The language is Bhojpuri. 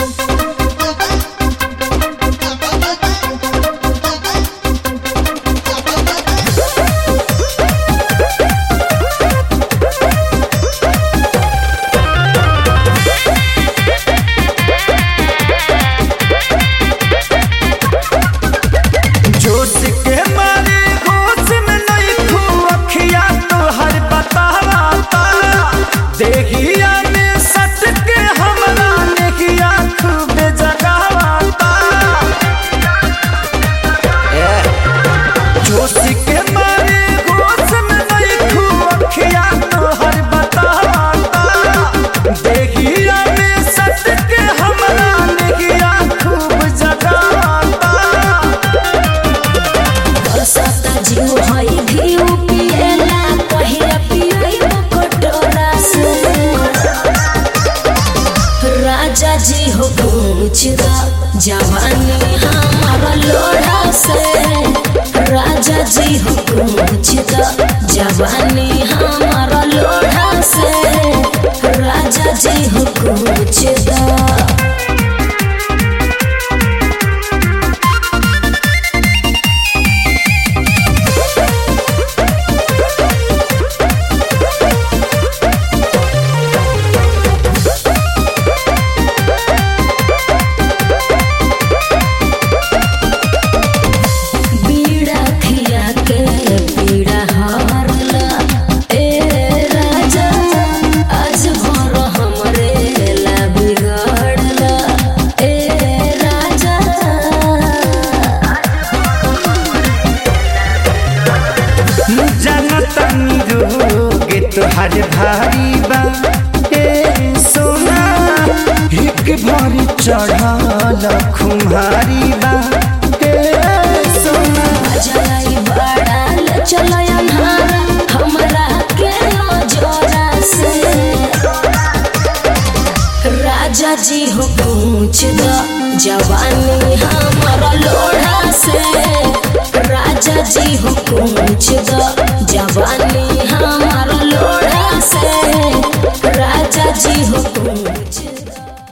राजा जी हो पूछदा जवानी हमारा लोढ़ा से। राजा जी हो पूछदा जवानी हमारा लोढ़ा से। राजा जी हो पूछदा तोहर भारी बा ए सोना एक भरी चढ़ल खुमारी बा ए सोना जलाई बड़ा चलो अन्हारा हमरा के जोरा से। राजा जी हो पूछ दो जवानी हमारा लोढ़ा से। राजा जी हो पूछ दो